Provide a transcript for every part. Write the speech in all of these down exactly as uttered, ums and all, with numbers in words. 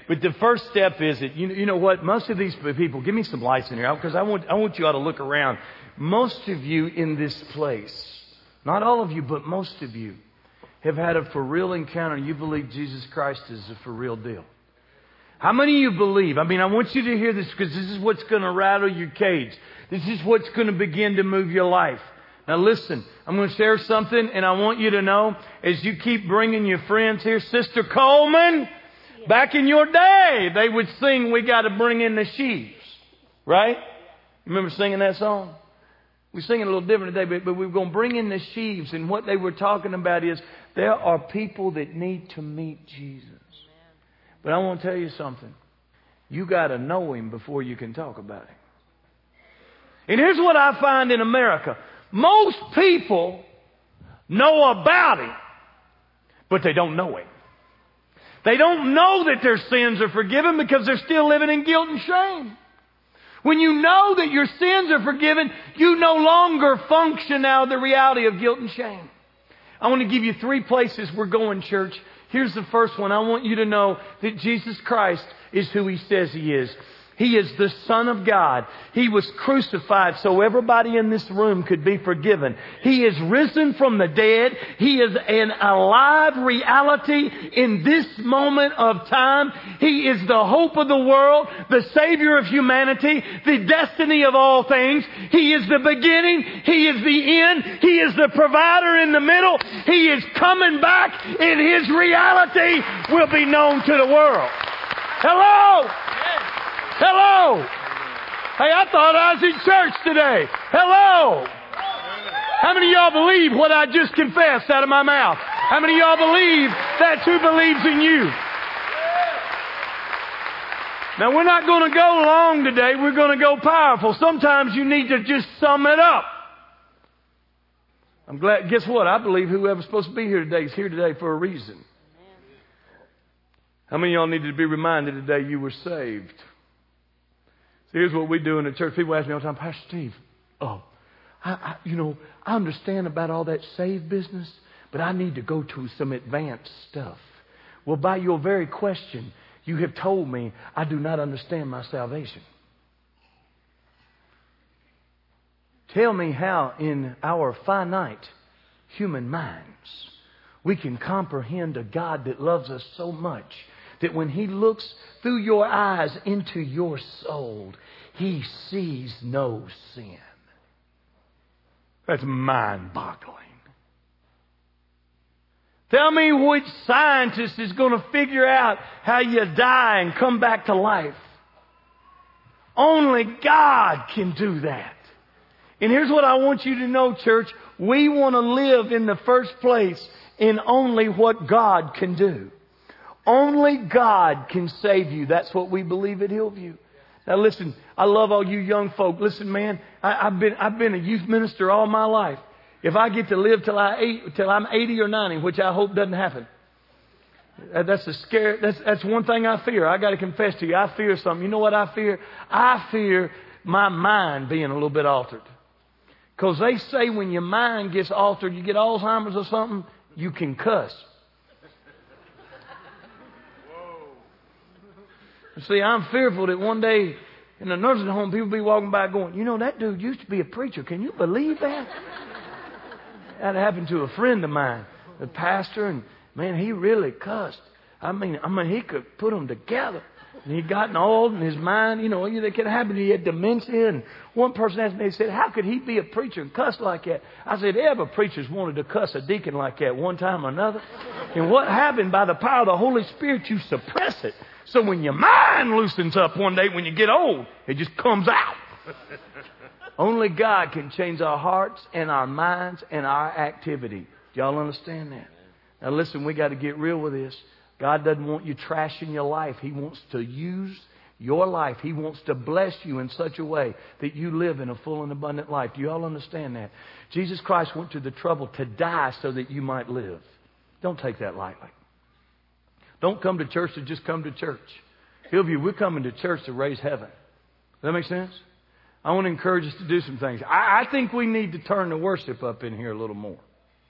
But the first step is that, you know, you know what? Most of these people, give me some lights in here, because I want, I want you all to look around. Most of you in this place, not all of you, but most of you, have had a for real encounter. You believe Jesus Christ is a for real deal. How many of you believe? I mean, I want you to hear this, because this is what's going to rattle your cage. This is what's going to begin to move your life. Now listen, I'm going to share something, and I want you to know, as you keep bringing your friends here, Sister Coleman, back in your day, they would sing, "We got to bring in the sheaves." Right? You remember singing that song? We sing it a little different today, but, but we we're going to bring in the sheaves. And what they were talking about is there are people that need to meet Jesus. But I want to tell you something. You got to know Him before you can talk about Him. And here's what I find in America. Most people know about Him, but they don't know Him. They don't know that their sins are forgiven because they're still living in guilt and shame. When you know that your sins are forgiven, you no longer function out of the reality of guilt and shame. I want to give you three places we're going, church. Here's the first one. I want you to know that Jesus Christ is who He says He is. He is the Son of God. He was crucified so everybody in this room could be forgiven. He is risen from the dead. He is an alive reality in this moment of time. He is the hope of the world, the Savior of humanity, the destiny of all things. He is the beginning. He is the end. He is the provider in the middle. He is coming back, and His reality will be known to the world. Hello! Hello! Hey, I thought I was in church today. Hello! How many of y'all believe what I just confessed out of my mouth? How many of y'all believe that's who believes in you? Now, we're not going to go long today. We're going to go powerful. Sometimes you need to just sum it up. I'm glad. Guess what? I believe whoever's supposed to be here today is here today for a reason. How many of y'all needed to be reminded today you were saved? So here's what we do in the church. People ask me all the time, "Pastor Steve, oh, I, I, you know, I understand about all that saved business, but I need to go to some advanced stuff." Well, by your very question, you have told me I do not understand my salvation. Tell me how in our finite human minds we can comprehend a God that loves us so much that when He looks through your eyes into your soul, He sees no sin. That's mind-boggling. Tell me which scientist is going to figure out how you die and come back to life. Only God can do that. And here's what I want you to know, church. We want to live in the first place in only what God can do. Only God can save you. That's what we believe at Hillview. Now listen, I love all you young folk. Listen, man, I, I've been I've been a youth minister all my life. If I get to live till I eight, till I'm eighty or ninety, which I hope doesn't happen, that's a scare. That's that's one thing I fear. I got to confess to you, I fear something. You know what I fear? I fear my mind being a little bit altered. Because they say when your mind gets altered, you get Alzheimer's or something, you can cuss. See, I'm fearful that one day in the nursing home, people be walking by going, "You know, that dude used to be a preacher. Can you believe that?" That happened to a friend of mine, the pastor, and man, he really cussed. I mean, I mean, he could put them together. And he'd gotten old, and his mind, you know, it could happen. He had dementia. And one person asked me, they said, "How could he be a preacher and cuss like that?" I said, "Ever preachers wanted to cuss a deacon like that one time or another. And what happened, by the power of the Holy Spirit, you suppress it. So when your mind loosens up one day when you get old, it just comes out." Only God can change our hearts and our minds and our activity. Do y'all understand that? Now listen, we got to get real with this. God doesn't want you trashing your life. He wants to use your life. He wants to bless you in such a way that you live in a full and abundant life. Do you all understand that? Jesus Christ went to the trouble to die so that you might live. Don't take that lightly. Don't come to church to just come to church. Hillview, we're coming to church to raise heaven. Does that make sense? I want to encourage us to do some things. I, I think we need to turn the worship up in here a little more.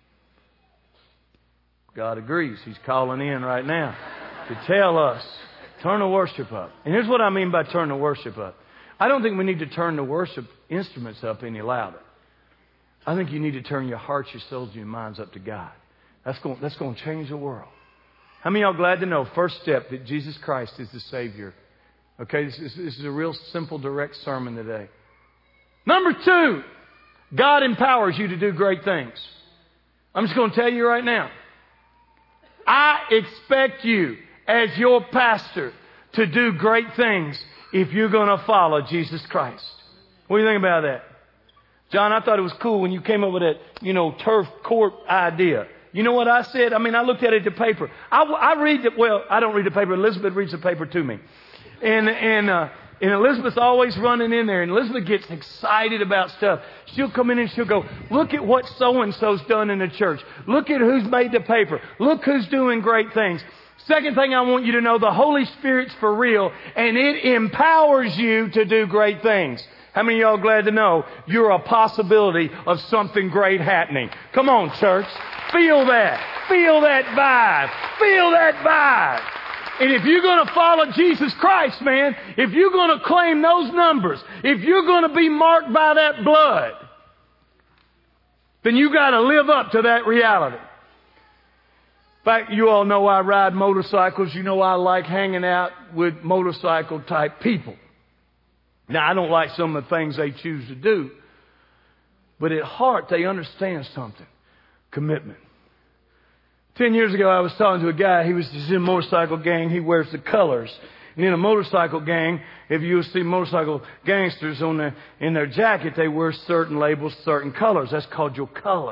God agrees. He's calling in right now to tell us Turn the worship up. And here's what I mean by turn the worship up. I don't think we need to turn the worship instruments up any louder. I think you need to turn your hearts, your souls, and your minds up to God. That's going, that's going to change the world. How many of y'all glad to know, first step, that Jesus Christ is the Savior? Okay, this is, this is a real simple, direct sermon today. Number two, God empowers you to do great things. I'm just going to tell you right now. I expect you, as your pastor, to do great things if you're going to follow Jesus Christ. What do you think about that? John, I thought it was cool when you came up with that, you know, turf court idea. You know what I said? I mean, I looked at it in the paper. I, I read the, well, I don't read the paper. Elizabeth reads the paper to me. And, and, uh, and Elizabeth's always running in there. And Elizabeth gets excited about stuff. She'll come in and she'll go, look at what so-and-so's done in the church. Look at who's made the paper. Look who's doing great things. Second thing I want you to know, the Holy Spirit's for real. And it empowers you to do great things. How many of y'all glad to know you're a possibility of something great happening? Come on, church. Feel that. Feel that vibe. Feel that vibe. And if you're going to follow Jesus Christ, man, if you're going to claim those numbers, if you're going to be marked by that blood, then you got to live up to that reality. In fact, you all know I ride motorcycles. You know I like hanging out with motorcycle type people. Now, I don't like some of the things they choose to do, but at heart, they understand something. Commitment. Ten years ago, I was talking to a guy. He was in a motorcycle gang. He wears the colors. And in a motorcycle gang, if you see motorcycle gangsters on their, in their jacket, they wear certain labels, certain colors. That's called your colors.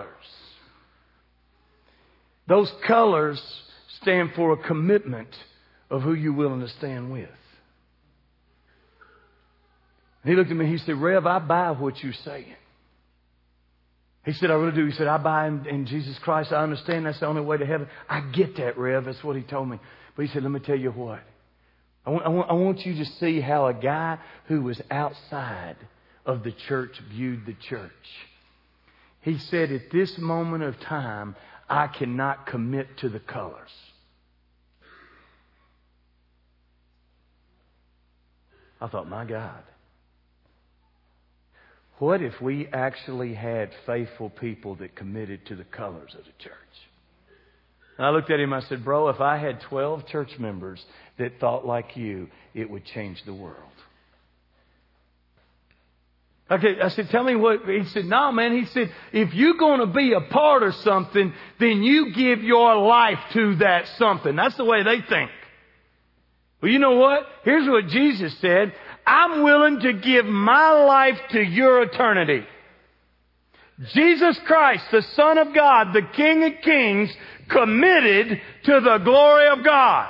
Those colors stand for a commitment of who you're willing to stand with. He looked at me and he said, Rev, I buy what you're saying. He said, I really do. He said, I buy in, in Jesus Christ. I understand that's the only way to heaven. I get that, Rev. That's what he told me. But he said, let me tell you what. I want, I want, I want you to see how a guy who was outside of the church viewed the church. He said, at this moment of time, I cannot commit to the colors. I thought, my God. What if we actually had faithful people that committed to the colors of the church? And I looked at him and I said, bro, if I had twelve church members that thought like you, it would change the world. Okay, I said, tell me what. He said, no, man. He said, if you're going to be a part of something, then you give your life to that something. That's the way they think. Well, you know what? Here's what Jesus said. I'm willing to give my life to your eternity. Jesus Christ, the Son of God, the King of Kings, committed to the glory of God.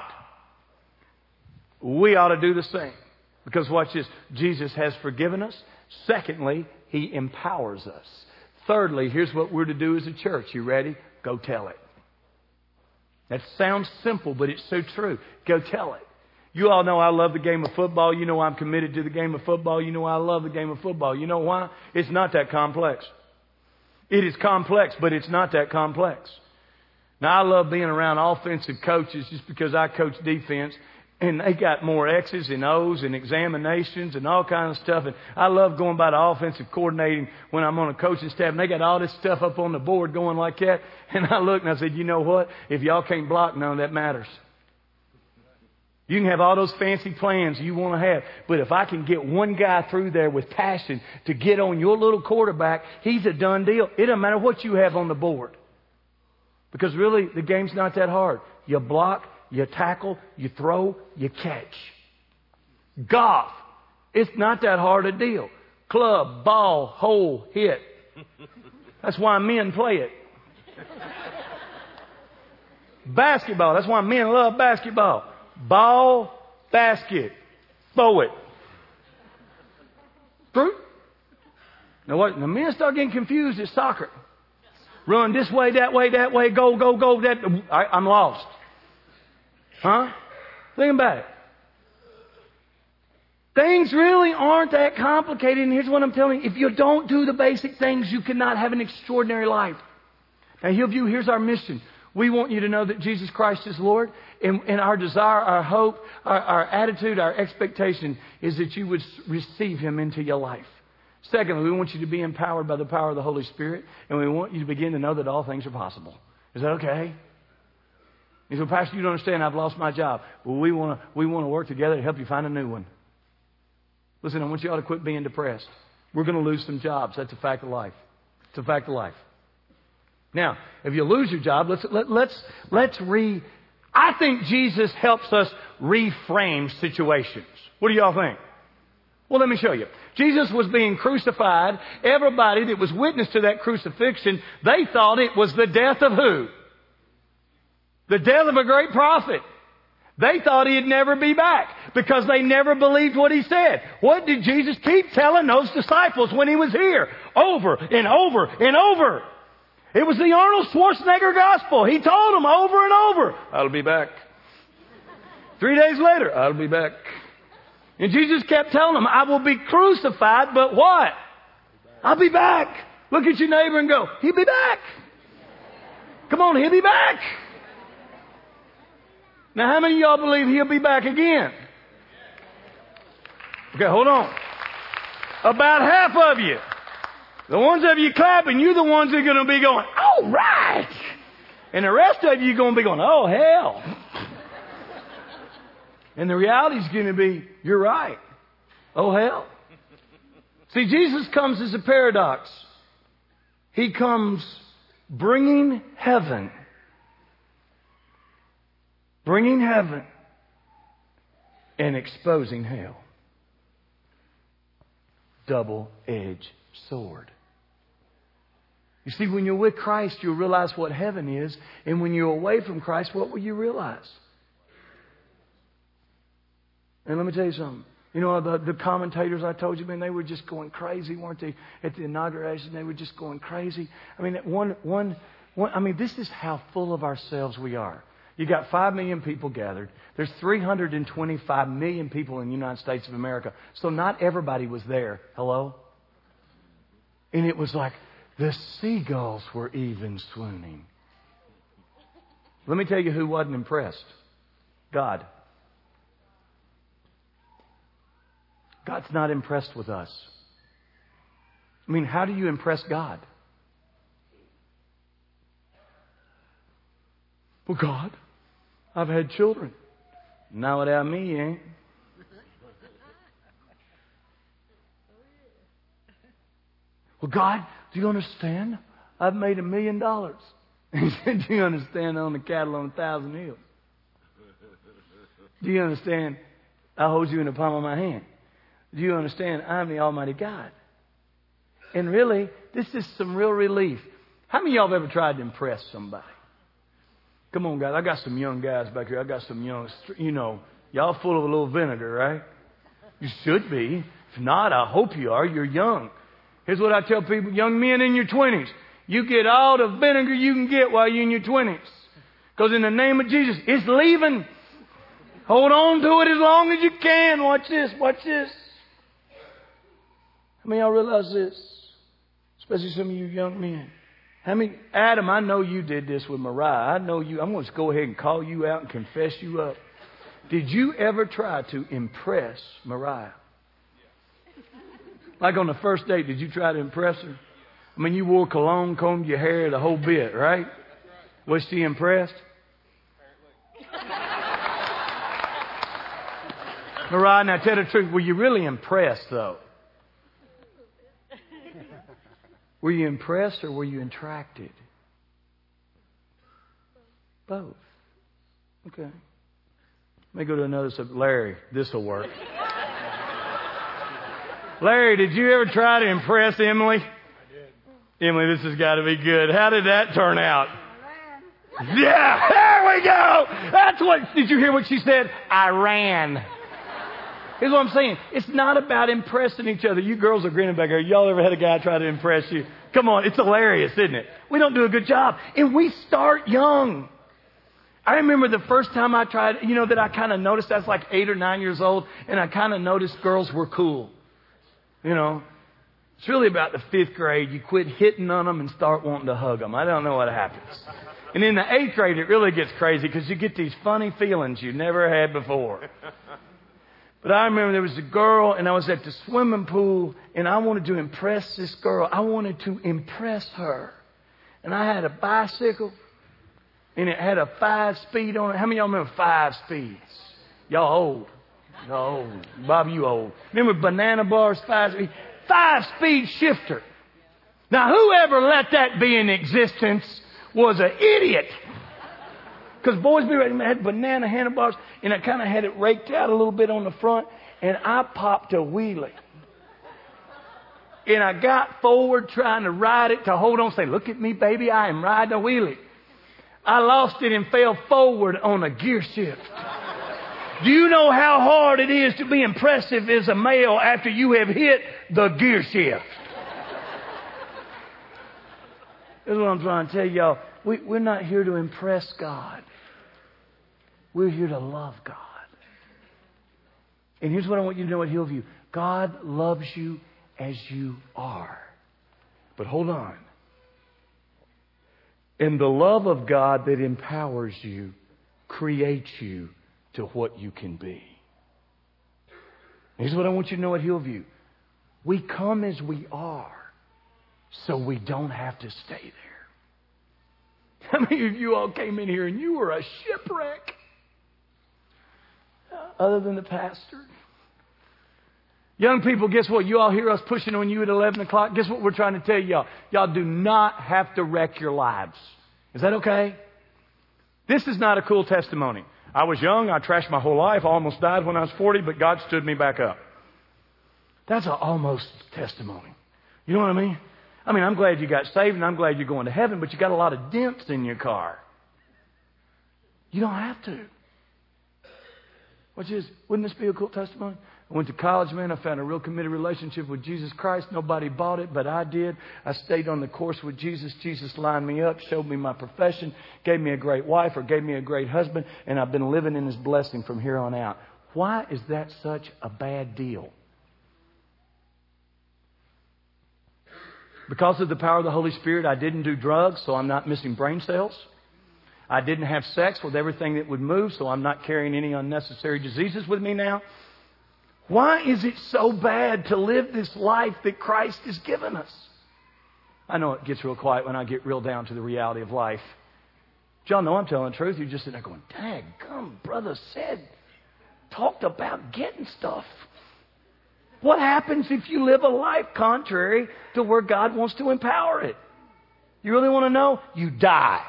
We ought to do the same. Because watch this. Jesus has forgiven us. Secondly, He empowers us. Thirdly, here's what we're to do as a church. You ready? Go tell it. That sounds simple, but it's so true. Go tell it. You all know I love the game of football. You know I'm committed to the game of football. You know I love the game of football. You know why? It's not that complex. It is complex, but it's not that complex. Now, I love being around offensive coaches just because I coach defense. And they got more X's and O's and examinations and all kinds of stuff. And I love going by the offensive coordinating when I'm on a coaching staff. And they got all this stuff up on the board going like that. And I looked and I said, you know what? If y'all can't block, none of that matters. You can have all those fancy plans you want to have. But if I can get one guy through there with passion to get on your little quarterback, he's a done deal. It doesn't matter what you have on the board. Because really, the game's not that hard. You block, you tackle, you throw, you catch. Golf, it's not that hard a deal. Club, ball, hole, hit. That's why men play it. Basketball, that's why men love basketball. Ball, basket, throw it. True? Now what? Now men start getting confused at soccer. Run this way, that way, that way, go, go, go. That I, I'm lost. Huh? Think about it. Things really aren't that complicated. And here's what I'm telling you. If you don't do the basic things, you cannot have an extraordinary life. Now, Hillview, here's our mission. We want you to know that Jesus Christ is Lord. And, and our desire, our hope, our, our attitude, our expectation is that you would receive Him into your life. Secondly, we want you to be empowered by the power of the Holy Spirit. And we want you to begin to know that all things are possible. Is that okay? You say, Pastor, you don't understand. I've lost my job. Well, we want to we want to work together to help you find a new one. Listen, I want you all to quit being depressed. We're going to lose some jobs. That's a fact of life. It's a fact of life. Now, if you lose your job, let's let, let's let's re. I think Jesus helps us reframe situations. What do y'all think? Well, let me show you. Jesus was being crucified. Everybody that was witness to that crucifixion, they thought it was the death of who? The death of a great prophet. They thought He'd never be back because they never believed what He said. What did Jesus keep telling those disciples when He was here? Over and over and over. It was the Arnold Schwarzenegger gospel. He told them over and over, I'll be back. Three days later, I'll be back. And Jesus kept telling them, I will be crucified, but what? I'll be back. Look at your neighbor and go, He'll be back. Come on, He'll be back. Now, how many of y'all believe He'll be back again? Okay, hold on. About half of you. The ones of you clapping, you're the ones that are going to be going, all right. And the rest of you are going to be going, oh, hell. And the reality is going to be, you're right. Oh, hell. See, Jesus comes as a paradox. He comes bringing heaven. Bringing heaven and exposing hell. Double-edged sword. You see, when you're with Christ, you'll realize what heaven is. And when you're away from Christ, what will you realize? And let me tell you something. You know, the, the commentators I told you, man, they were just going crazy, weren't they? At the inauguration, they were just going crazy. I mean, one, one, one, I mean, this is how full of ourselves we are. You got five million people gathered. There's three hundred twenty-five million people in the United States of America. So not everybody was there. Hello? And it was like the seagulls were even swooning. Let me tell you who wasn't impressed. God. God's not impressed with us. I mean, how do you impress God? Well, God, I've had children. Not without me, you ain't. Well, God, do you understand? I've made a million dollars. He said, do you understand I own the cattle on a thousand hills? Do you understand I hold you in the palm of my hand? Do you understand I'm the Almighty God? And really, this is some real relief. How many of y'all have ever tried to impress somebody? Come on, guys. I got some young guys back here. I got some young, you know, y'all full of a little vinegar, right? You should be. If not, I hope you are. You're young. Here's what I tell people, young men in your twenties. You get all the vinegar you can get while you're in your twenties. Because in the name of Jesus, it's leaving. Hold on to it as long as you can. Watch this. Watch this. How many of y'all realize this? Especially some of you young men. How many, Adam, I know you did this with Mariah. I know you. I'm going to go ahead and call you out and confess you up. Did you ever try to impress Mariah? Like on the first date, did you try to impress her? I mean, you wore cologne, combed your hair, the whole bit, right? Was she impressed? Mariah, now tell the truth. Were you really impressed, though? Were you impressed or were you attracted? Both. Okay. Let me go to another subject. Larry, this will work. Larry, did you ever try to impress Emily? I did. Emily, this has got to be good. How did that turn out? I ran. Yeah, there we go. That's what, did you hear what she said? I ran. Here's what I'm saying. It's not about impressing each other. You girls are grinning back there. Y'all ever had a guy try to impress you? Come on, it's hilarious, isn't it? We don't do a good job. And we start young. I remember the first time I tried, you know, that I kind of noticed, I was like eight or nine years old, and I kind of noticed girls were cool. You know, it's really about the fifth grade. You quit hitting on them and start wanting to hug them. I don't know what happens. And in the eighth grade, it really gets crazy because you get these funny feelings you never had before. But I remember there was a girl, and I was at the swimming pool, and I wanted to impress this girl. I wanted to impress her. And I had a bicycle, and it had a five speed on it. How many of y'all remember five speeds? Y'all old. Y'all old. Bob, you old. Remember banana bars, five speed? Five speed shifter. Now, whoever let that be in existence was an idiot. Because boys had banana handlebars, and I kind of had it raked out a little bit on the front, and I popped a wheelie. And I got forward trying to ride it to hold on, say, look at me, baby, I am riding a wheelie. I lost it and fell forward on a gear shift. Do you know how hard it is to be impressive as a male after you have hit the gear shift? That's what I'm trying to tell y'all. We, we're not here to impress God. We're here to love God. And here's what I want you to know at Hillview. God loves you as you are. But hold on. And the love of God that empowers you creates you to what you can be. Here's what I want you to know at Hillview. We come as we are so we don't have to stay there. How many of you all came in here and you were a shipwreck? Other than the pastor. Young people, guess what? You all hear us pushing on you at eleven o'clock. Guess what we're trying to tell y'all? Y'all do not have to wreck your lives. Is that okay? This is not a cool testimony. I was young. I trashed my whole life. I almost died when I was forty, but God stood me back up. That's an almost testimony. You know what I mean? I mean, I'm glad you got saved and I'm glad you're going to heaven, but you got a lot of dents in your car. You don't have to. Which is, wouldn't this be a cool testimony? I went to college, man. I found a real committed relationship with Jesus Christ. Nobody bought it, but I did. I stayed on the course with Jesus. Jesus lined me up, showed me my profession, gave me a great wife or gave me a great husband, and I've been living in His blessing from here on out. Why is that such a bad deal? Because of the power of the Holy Spirit, I didn't do drugs, so I'm not missing brain cells. I didn't have sex with everything that would move, so I'm not carrying any unnecessary diseases with me now. Why is it so bad to live this life that Christ has given us? I know it gets real quiet when I get real down to the reality of life. Y'all know I'm telling the truth. You're just sitting there going, dang, come, brother said, talked about getting stuff. What happens if you live a life contrary to where God wants to empower it? You really want to know? You die.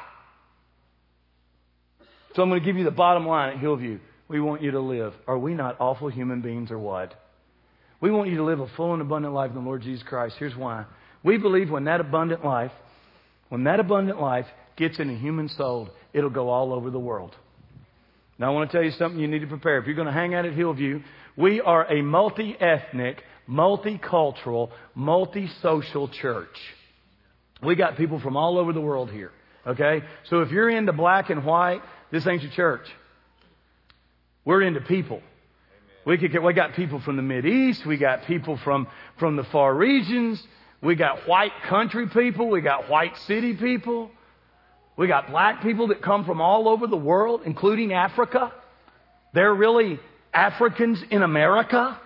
So I'm going to give you the bottom line at Hillview. We want you to live. Are we not awful human beings or what? We want you to live a full and abundant life in the Lord Jesus Christ. Here's why. We believe when that abundant life, when that abundant life gets in a human soul, it'll go all over the world. Now I want to tell you something you need to prepare. If you're going to hang out at Hillview, we are a multi-ethnic, multicultural, multi-social church. We got people from all over the world here. Okay? So if you're into black and white, this ain't your church. We're into people. We could get, we got people from the Mideast. We got people from, from the far regions. We got white country people. We got white city people. We got black people that come from all over the world, including Africa. They're really Africans in America.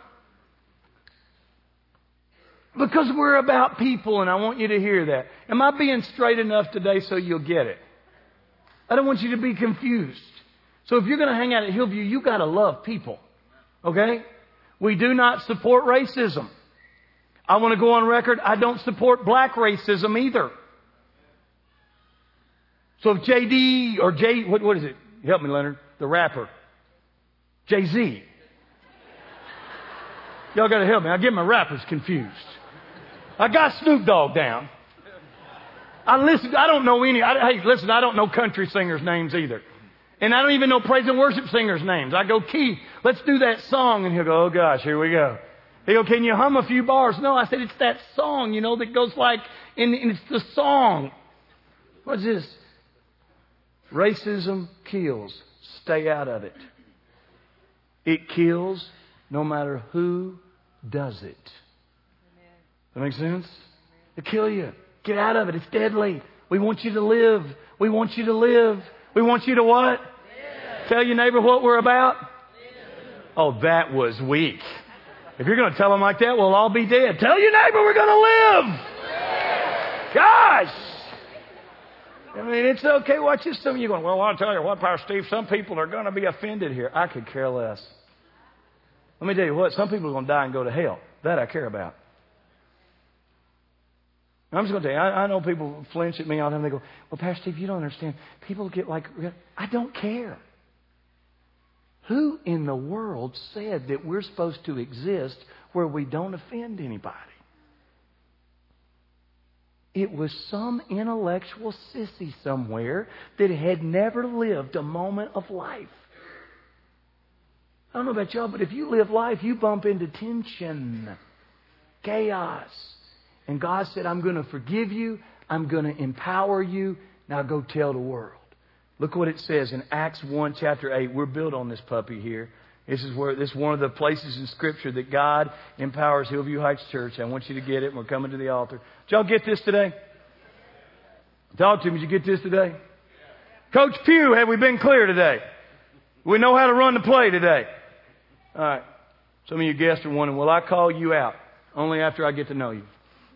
Because we're about people, and I want you to hear that. Am I being straight enough today so you'll get it? I don't want you to be confused. So if you're going to hang out at Hillview, you got to love people. Okay? We do not support racism. I want to go on record, I don't support black racism either. So if J D or J, what, what is it? Help me, Leonard. The rapper. Jay-Z. Y'all got to help me. I get my rappers confused. I got Snoop Dogg down. I listen. I don't know any. I, hey, listen. I don't know country singers' names either, and I don't even know praise and worship singers' names. I go, Keith, let's do that song, and he'll go, oh gosh, here we go. He'll go, can you hum a few bars? No, I said it's that song, you know, that goes like, and, and it's the song. What's this? Racism kills. Stay out of it. It kills no matter who does it. That makes sense? It'll kill you. Get out of it. It's deadly. We want you to live. We want you to live. We want you to what? Live. Tell your neighbor what we're about. Live. Oh, that was weak. If you're going to tell them like that, we'll all be dead. Tell your neighbor we're going to live. Live. Gosh. I mean, it's okay. Watch this. Some of you going, well, I'll tell you what, Pastor Steve, some people are going to be offended here. I could care less. Let me tell you what, some people are going to die and go to hell. That I care about. I'm just going to tell you, I, I know people flinch at me all the time. They go, well, Pastor Steve, you don't understand. People get like, I don't care. Who in the world said that we're supposed to exist where we don't offend anybody? It was some intellectual sissy somewhere that had never lived a moment of life. I don't know about y'all, but if you live life, you bump into tension, chaos. And God said, I'm going to forgive you. I'm going to empower you. Now go tell the world. Look what it says in Acts one, chapter eight. We're built on this puppy here. This is where this is one of the places in Scripture that God empowers Hillview Heights Church. I want you to get it. We're coming to the altar. Did y'all get this today? Talk to me. Did you get this today? Coach Pugh, have we been clear today? We know how to run the play today. All right. Some of you guests are wondering, will I call you out? Only after I get to know you.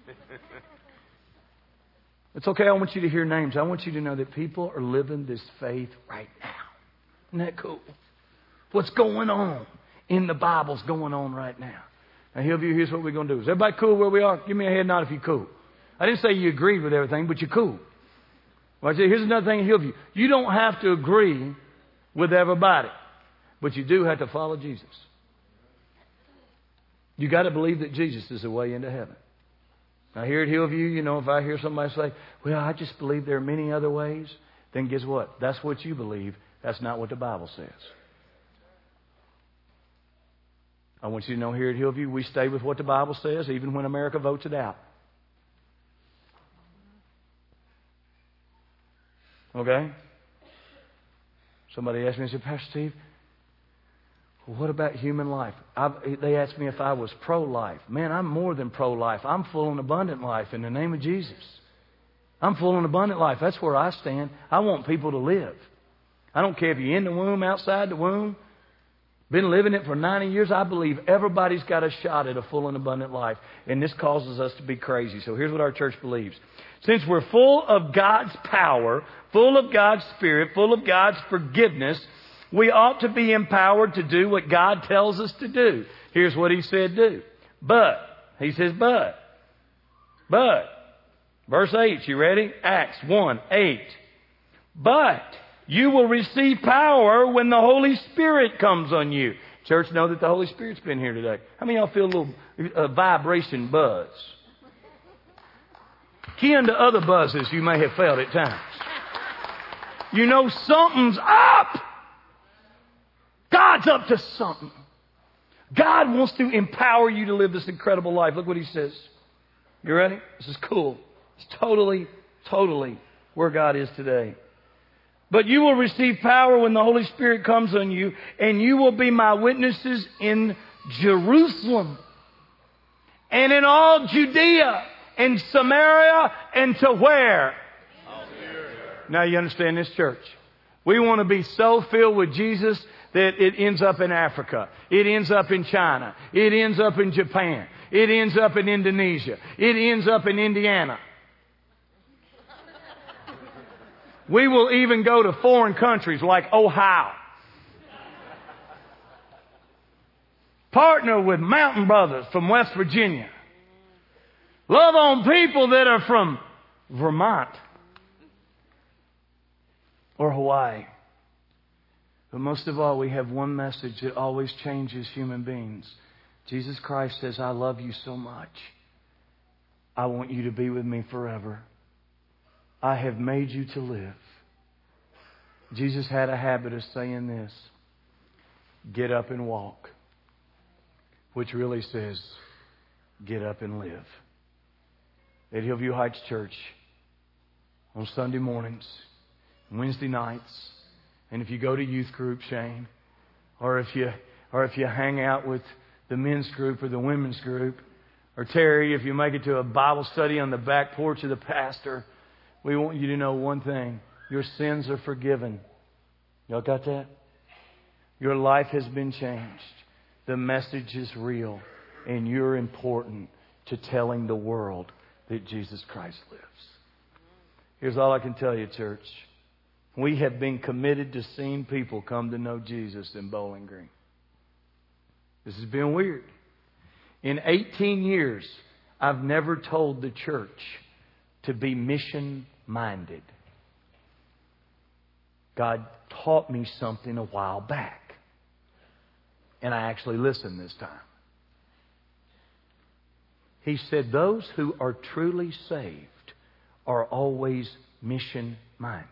It's okay. I want you to hear names. I want you to know that people are living this faith right now. Isn't that cool? What's going on in the Bible's going on right now. Now, Hillview, here's what we're going to do. Is everybody cool where we are? Give me a head nod if you're cool. I didn't say you agreed with everything, but you're cool. Well, I say, here's another thing in Hillview. You don't have to agree with everybody, but you do have to follow Jesus. You got to believe that Jesus is the way into heaven. Now, here at Hillview, you know, if I hear somebody say, well, I just believe there are many other ways, then guess what? That's what you believe. That's not what the Bible says. I want you to know here at Hillview, we stay with what the Bible says, even when America votes it out. Okay? Somebody asked me, I said, Pastor Steve, what about human life? I've, they asked me if I was pro-life. Man, I'm more than pro-life. I'm full and abundant life in the name of Jesus. I'm full and abundant life. That's where I stand. I want people to live. I don't care if you're in the womb, outside the womb. Been living it for ninety years. I believe everybody's got a shot at a full and abundant life. And this causes us to be crazy. So here's what our church believes. Since we're full of God's power, full of God's Spirit, full of God's forgiveness, we ought to be empowered to do what God tells us to do. Here's what He said do. But, He says but, but, verse eight, you ready? Acts one, eight. But you will receive power when the Holy Spirit comes on you. Church, know that the Holy Spirit's been here today. How many of y'all feel a little uh, vibration buzz? Kin to other buzzes you may have felt at times. You know something's up. God's up to something. God wants to empower you to live this incredible life. Look what He says. You ready? This is cool. It's totally, totally where God is today. But you will receive power when the Holy Spirit comes on you, and you will be my witnesses in Jerusalem and in all Judea and Samaria and to where? Now you understand this, church. We want to be so filled with Jesus that it ends up in Africa. It ends up in China. It ends up in Japan. It ends up in Indonesia. It ends up in Indiana. We will even go to foreign countries like Ohio. Partner with Mountain Brothers from West Virginia. Love on people that are from Vermont or Hawaii. But most of all, we have one message that always changes human beings. Jesus Christ says, I love you so much. I want you to be with me forever. I have made you to live. Jesus had a habit of saying this. Get up and walk. Which really says, get up and live. At Hillview Heights Church, on Sunday mornings, Wednesday nights, and if you go to youth group, Shane, or if you or if you hang out with the men's group or the women's group, or Terry, if you make it to a Bible study on the back porch of the pastor, We want you to know one thing. Your sins are forgiven. Y'all got that? Your life has been changed. The message is real. And you're important to telling the world that Jesus Christ lives. Here's all I can tell you, church. We have been committed to seeing people come to know Jesus in Bowling Green. This has been weird. In eighteen years, I've never told the church to be mission-minded. God taught me something a while back. And I actually listened this time. He said, those who are truly saved are always mission-minded.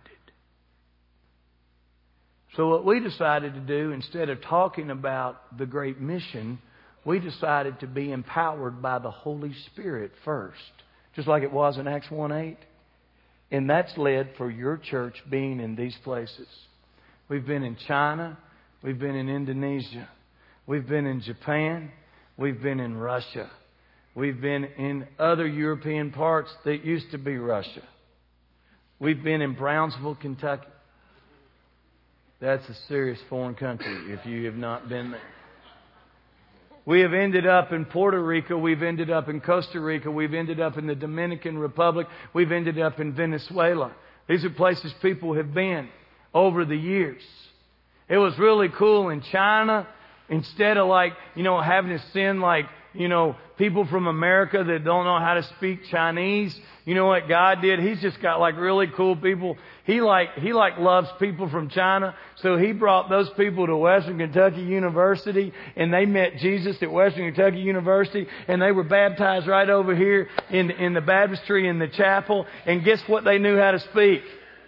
So what we decided to do, instead of talking about the great mission, we decided to be empowered by the Holy Spirit first. Just like it was in Acts one eight. And that's led for your church being in these places. We've been in China. We've been in Indonesia. We've been in Japan. We've been in Russia. We've been in other European parts that used to be Russia. We've been in Brownsville, Kentucky. That's a serious foreign country if you have not been there. We have ended up in Puerto Rico. We've ended up in Costa Rica. We've ended up in the Dominican Republic. We've ended up in Venezuela. These are places people have been over the years. It was really cool in China. Instead of like, you know, having to send like, you know, people from America that don't know how to speak Chinese. You know what God did? He's just got like really cool people. He like, he like loves people from China. So He brought those people to Western Kentucky University and they met Jesus at Western Kentucky University and they were baptized right over here in, in the baptistry in the chapel. And guess what they knew how to speak?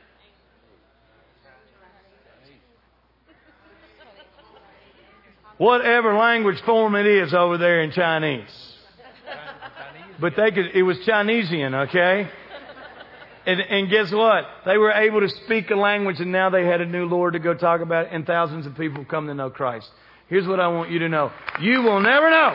Whatever language form it is over there in Chinese. But they could, it was Chinesian, okay? And, and guess what? They were able to speak a language and now they had a new Lord to go talk about it and thousands of people come to know Christ. Here's what I want you to know. You will never know.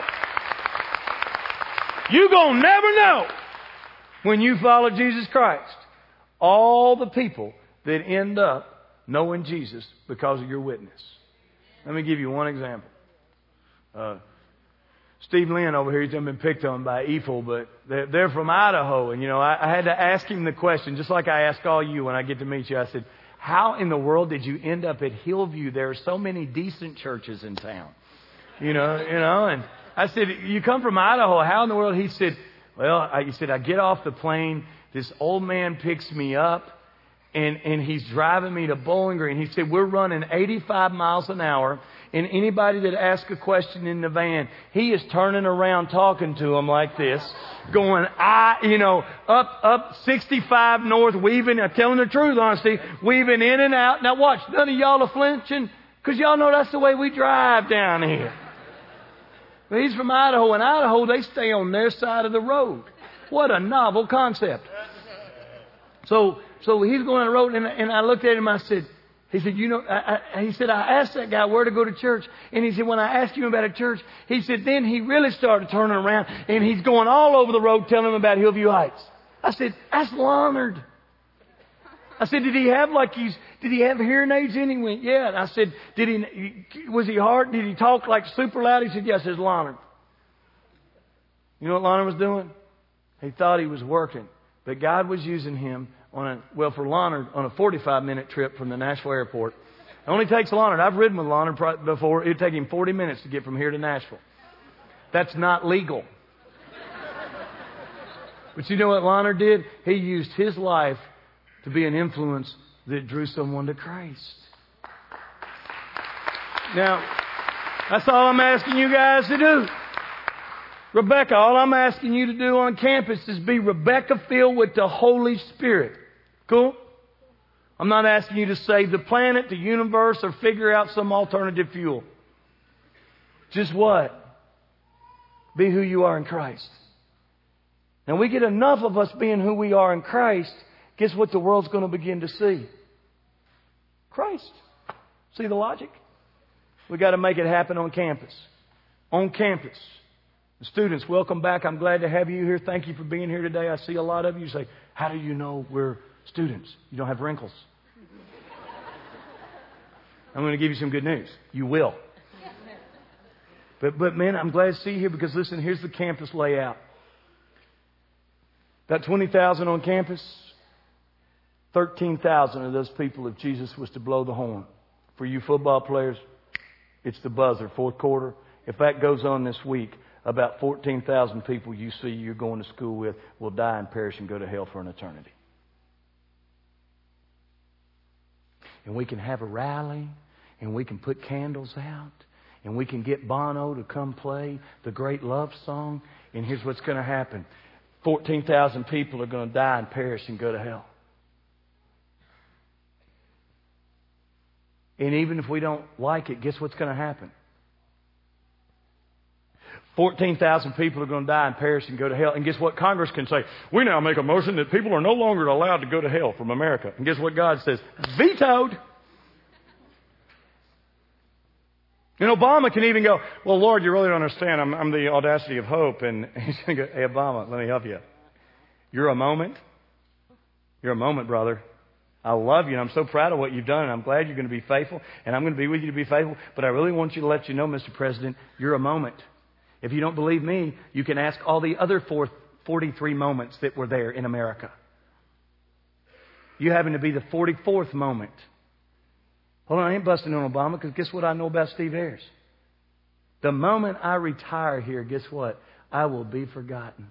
You gonna never know when you follow Jesus Christ. All the people that end up knowing Jesus because of your witness. Let me give you one example. Uh, Steve Lynn over here, he's been picked on by E F L, but they're, they're from Idaho. And, you know, I, I had to ask him the question, just like I ask all you when I get to meet you. I said, how in the world did you end up at Hillview? There are so many decent churches in town. You know, you know, and I said, you come from Idaho. How in the world? He said, well, I, he said, I get off the plane. This old man picks me up. And, and he's driving me to Bowling Green. He said, we're running eighty-five miles an hour. And anybody that asks a question in the van, he is turning around talking to them like this. Going, I, you know, up, up sixty-five north, weaving, I'm telling the truth, honestly, weaving in and out. Now watch, none of y'all are flinching. Because y'all know that's the way we drive down here. But he's from Idaho. In Idaho, they stay on their side of the road. What a novel concept. So, So he's going on the road, and, and I looked at him. I said, he said, you know, I, I, he said, I asked that guy where to go to church. And he said, when I asked him about a church, he said, then he really started turning around, and he's going all over the road telling them about Hillview Heights. I said, that's Leonard. I said, did he have like he's, did he have hearing aids in? He went, yeah. And I said, did he, was he hard? Did he talk like super loud? He said, yes, it's Leonard. You know what Leonard was doing? He thought he was working, but God was using him on a, well, for Leonard, on a forty-five minute trip from the Nashville airport. It only takes Leonard. I've ridden with Leonard before. It would take him forty minutes to get from here to Nashville. That's not legal. But you know what Leonard did? He used his life to be an influence that drew someone to Christ. Now, that's all I'm asking you guys to do. Rebecca, all I'm asking you to do on campus is be Rebecca filled with the Holy Spirit. Cool? I'm not asking you to save the planet, the universe, or figure out some alternative fuel. Just what? Be who you are in Christ. And we get enough of us being who we are in Christ, guess what the world's going to begin to see? Christ. See the logic? We got to make it happen on campus. On campus. The students, welcome back. I'm glad to have you here. Thank you for being here today. I see a lot of you say, how do you know we're Students, you don't have wrinkles. I'm going to give you some good news. You will. But, but man, I'm glad to see you here because, listen, here's the campus layout. About twenty thousand on campus. thirteen thousand of those people, if Jesus was to blow the horn. For you football players, it's the buzzer, fourth quarter. If that goes on this week, about fourteen thousand people you see you're going to school with will die and perish and go to hell for an eternity. And we can have a rally, and we can put candles out, and we can get Bono to come play the great love song. And here's what's going to happen. fourteen thousand people are going to die and perish and go to hell. And even if we don't like it, guess what's going to happen? fourteen thousand people are going to die and perish and go to hell. And guess what? Congress can say, we now make a motion that people are no longer allowed to go to hell from America. And guess what God says? Vetoed. And Obama can even go, well, Lord, you really don't understand. I'm, I'm the audacity of hope. And he's going to go, hey, Obama, let me help you. You're a moment. You're a moment, brother. I love you, and I'm so proud of what you've done, and I'm glad you're going to be faithful, and I'm going to be with you to be faithful. But I really want you to let you know, Mister President, you're a moment. If you don't believe me, you can ask all the other forty-three moments that were there in America. You happen to be the forty-fourth moment. Hold on, I ain't busting on Obama, because guess what I know about Steve Ayers? The moment I retire here, guess what? I will be forgotten.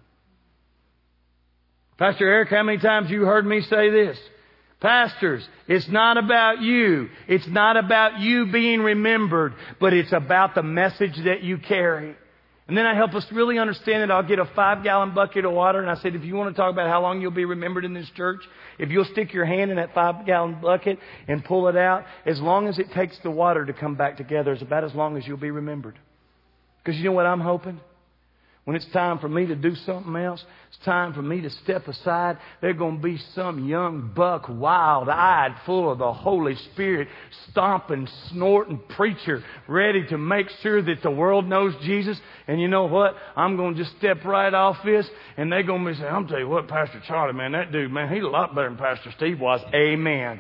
Pastor Eric, how many times you heard me say this? Pastors, it's not about you. It's not about you being remembered, but it's about the message that you carry. And then I help us really understand that I'll get a five-gallon bucket of water, and I said, if you want to talk about how long you'll be remembered in this church, if you'll stick your hand in that five-gallon bucket and pull it out, as long as it takes the water to come back together, it's about as long as you'll be remembered. Because you know what I'm hoping? When it's time for me to do something else, it's time for me to step aside. There's going to be some young buck, wild-eyed, full of the Holy Spirit, stomping, snorting preacher, ready to make sure that the world knows Jesus. And you know what? I'm going to just step right off this, and they're going to be saying, I'm telling you what, Pastor Charlie, man, that dude, man, he's a lot better than Pastor Steve was. Amen.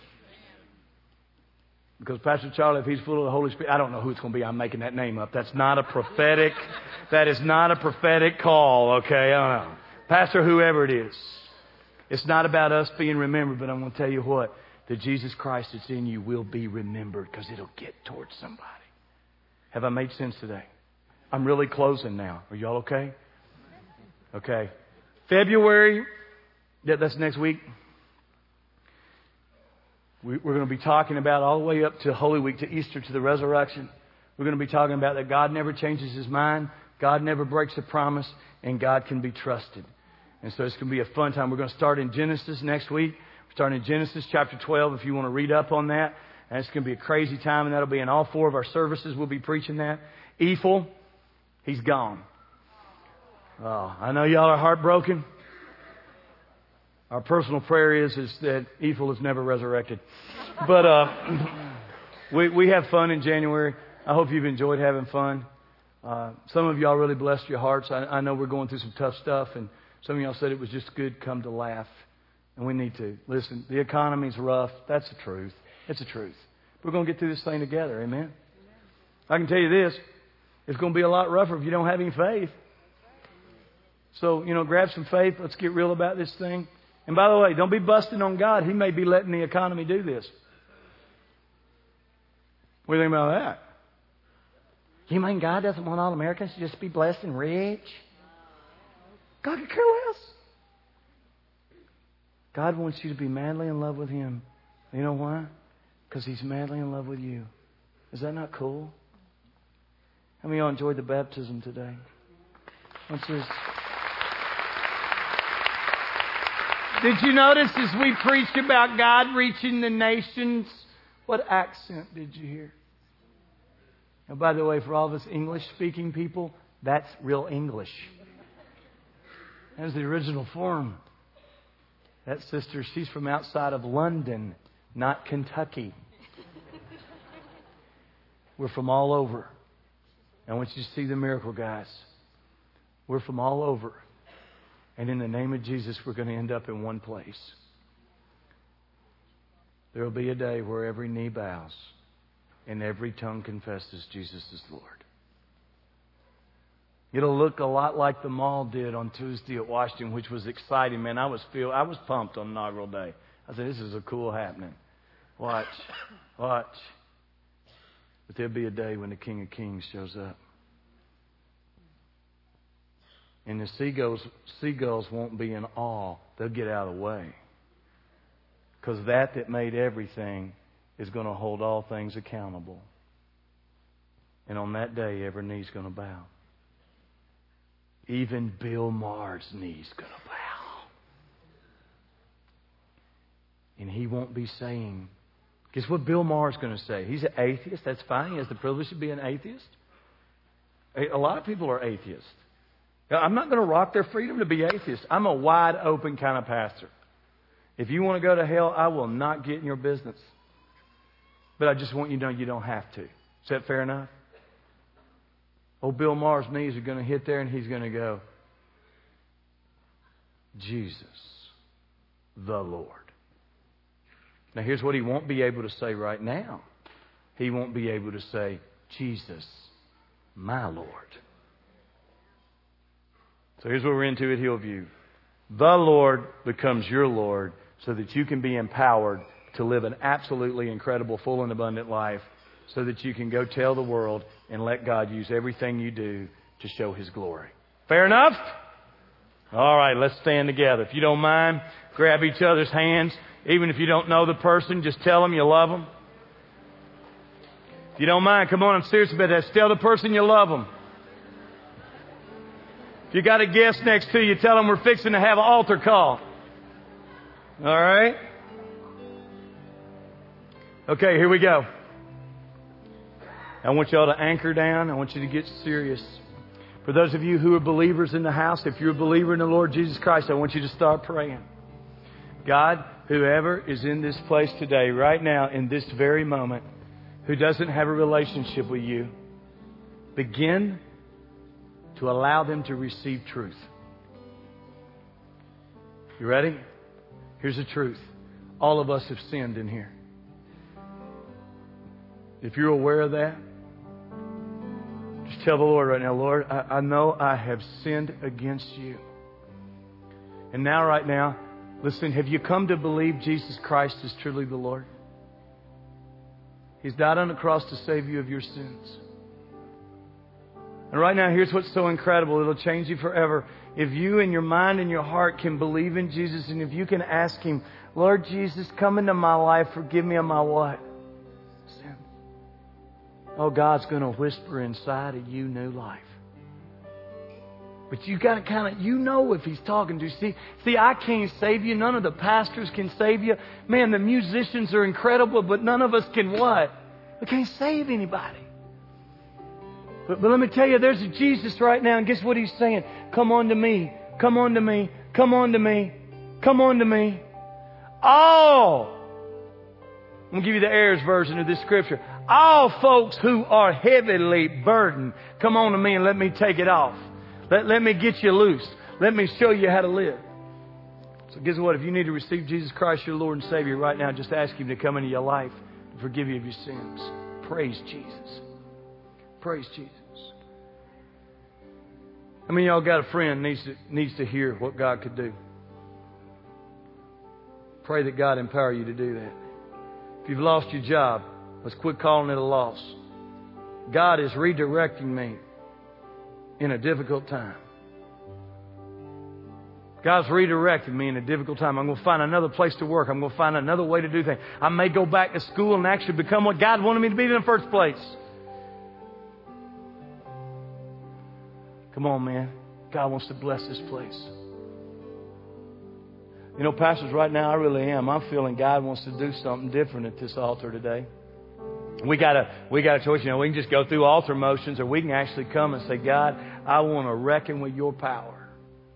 Because Pastor Charlie, if he's full of the Holy Spirit, I don't know who it's going to be. I'm making that name up. That's not a prophetic, that is not a prophetic call, okay? I don't know. Pastor, whoever it is. It's not about us being remembered, but I'm going to tell you what. That Jesus Christ that's in you will be remembered because it'll get towards somebody. Have I made sense today? I'm really closing now. Are y'all okay? Okay. February, yeah, that's next week. We're going to be talking about all the way up to Holy Week, to Easter, to the resurrection. We're going to be talking about that God never changes His mind, God never breaks a promise, and God can be trusted. And so it's going to be a fun time. We're going to start in Genesis next week. We're starting in Genesis chapter twelve if you want to read up on that. And it's going to be a crazy time, and that'll be in all four of our services. We'll be preaching that. Ephel, he's gone. Oh, I know y'all are heartbroken. Our personal prayer is, is that Ephel is never resurrected. But uh, we, we have fun in January. I hope you've enjoyed having fun. Uh, some of y'all really blessed your hearts. I, I know we're going through some tough stuff, and some of y'all said it was just good come to laugh. And we need to. Listen, the economy's rough. That's the truth. It's the truth. We're going to get through this thing together. Amen? I can tell you this. It's going to be a lot rougher if you don't have any faith. So, you know, grab some faith. Let's get real about this thing. And by the way, don't be busting on God. He may be letting the economy do this. What do you think about that? You mean God doesn't want all Americans to just be blessed and rich? God could care less. God wants you to be madly in love with Him. You know why? Because He's madly in love with you. Is that not cool? How many of y'all enjoyed the baptism today? What's this? Did you notice as we preached about God reaching the nations, what accent did you hear? And by the way, for all of us English-speaking people, that's real English. That's the original form. That sister, she's from outside of London, not Kentucky. We're from all over. I want you to see the miracle, guys. We're from all over. And in the name of Jesus, we're going to end up in one place. There will be a day where every knee bows and every tongue confesses Jesus is Lord. It'll look a lot like the mall did on Tuesday at Washington, which was exciting, man. I was feel I was pumped on inaugural day. I said, this is a cool happening. Watch, watch. But there'll be a day when the King of Kings shows up. And the seagulls, seagulls won't be in awe. They'll get out of the way. Because that that made everything is going to hold all things accountable. And on that day, every knee's going to bow. Even Bill Maher's knee's going to bow. And he won't be saying, guess what Bill Maher's going to say? He's an atheist. That's fine. He has the privilege to be an atheist. A lot of people are atheists. I'm not going to rock their freedom to be atheists. I'm a wide open kind of pastor. If you want to go to hell, I will not get in your business. But I just want you to know you don't have to. Is that fair enough? Old Bill Maher's knees are going to hit there and he's going to go, Jesus, the Lord. Now here's what he won't be able to say right now. He won't be able to say, Jesus, my Lord. So here's what we're into at Hillview. The Lord becomes your Lord so that you can be empowered to live an absolutely incredible, full and abundant life so that you can go tell the world and let God use everything you do to show His glory. Fair enough? All right, let's stand together. If you don't mind, grab each other's hands. Even if you don't know the person, just tell them you love them. If you don't mind, come on, I'm serious about that. Tell the person you love them. If you got a guest next to you, tell them we're fixing to have an altar call. All right? Okay, here we go. I want y'all to anchor down. I want you to get serious. For those of you who are believers in the house, if you're a believer in the Lord Jesus Christ, I want you to start praying. God, whoever is in this place today, right now, in this very moment, who doesn't have a relationship with you, begin to allow them to receive truth. You ready? Here's the truth. All of us have sinned in here. If you're aware of that, just tell the Lord right now, Lord, I, I know I have sinned against you. And now, right now, listen, have you come to believe Jesus Christ is truly the Lord? He's died on the cross to save you of your sins. And right now, here's what's so incredible. It'll change you forever. If you in your mind and your heart can believe in Jesus, and if you can ask Him, Lord Jesus, come into my life, forgive me of my what? Sin. Oh, God's going to whisper inside of you new life. But you got to kind of, you know if He's talking to you. See, see, I can't save you. None of the pastors can save you. Man, the musicians are incredible, but none of us can what? We can't save anybody. But, but let me tell you, there's a Jesus right now, and guess what He's saying? Come on to me. Come on to me. Come on to me. Come on to me. All. I'm going to give you the Ayers version of this scripture. All folks who are heavily burdened, come on to me and let me take it off. Let, let me get you loose. Let me show you how to live. So guess what? If you need to receive Jesus Christ, your Lord and Savior right now, just ask Him to come into your life and forgive you of your sins. Praise Jesus. Praise Jesus. I mean, y'all got a friend needs to, needs to hear what God could do. Pray that God empower you to do that. If you've lost your job, let's quit calling it a loss. God is redirecting me in a difficult time. God's redirecting me in a difficult time. I'm going to find another place to work. I'm going to find another way to do things. I may go back to school and actually become what God wanted me to be in the first place. Come on, man. God wants to bless this place. You know, pastors, right now I really am. I'm feeling God wants to do something different at this altar today. We got a we got a choice. You know, we can just go through altar motions, or we can actually come and say, God, I want to reckon with your power.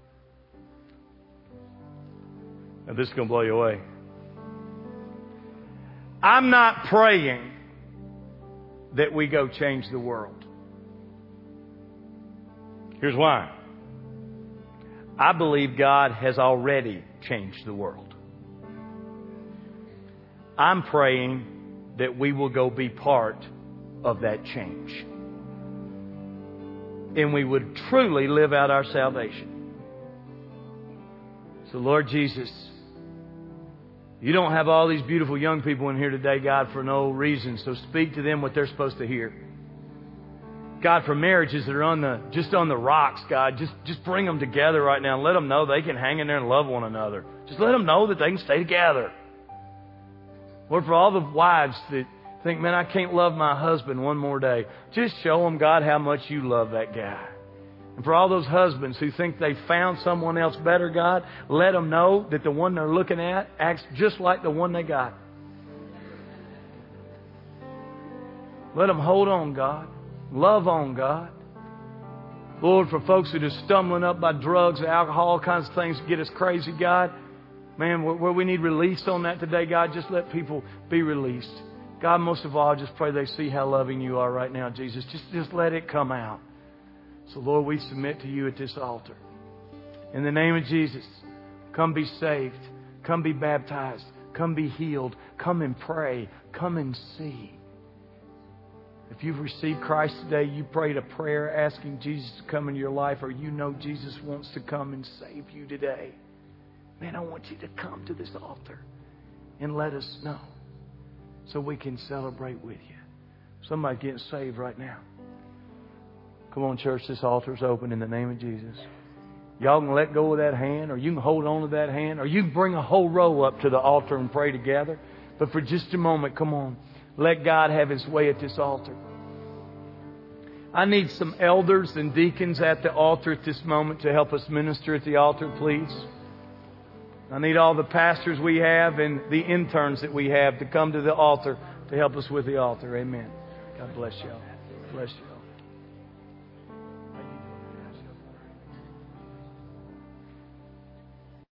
Now, this is going to blow you away. I'm not praying that we go change the world. Here's why. I believe God has already changed the world. I'm praying that we will go be part of that change. And we would truly live out our salvation. So Lord Jesus, You don't have all these beautiful young people in here today, God, for no reason. So speak to them what they're supposed to hear. God, for marriages that are on the just on the rocks, God, just, just bring them together right now and let them know they can hang in there and love one another. Just let them know that they can stay together. Lord, for all the wives that think, man, I can't love my husband one more day, just show them, God, how much You love that guy. And for all those husbands who think they found someone else better, God, let them know that the one they're looking at acts just like the one they got. Let them hold on, God. Love on, God. Lord, for folks that are stumbling up by drugs, alcohol, all kinds of things that get us crazy, God, man, where we need release on that today, God, just let people be released. God, most of all, I just pray they see how loving You are right now, Jesus. Just, just let it come out. So, Lord, we submit to You at this altar. In the name of Jesus, come be saved. Come be baptized. Come be healed. Come and pray. Come and see. If you've received Christ today, you prayed a prayer asking Jesus to come into your life, or you know Jesus wants to come and save you today, man, I want you to come to this altar and let us know so we can celebrate with you. Somebody getting saved right now. Come on, church, this altar's open in the name of Jesus. Y'all can let go of that hand, or you can hold on to that hand, or you can bring a whole row up to the altar and pray together. But for just a moment, come on. Let God have His way at this altar. I need some elders and deacons at the altar at this moment to help us minister at the altar, please. I need all the pastors we have and the interns that we have to come to the altar to help us with the altar. Amen. God bless y'all. Bless you.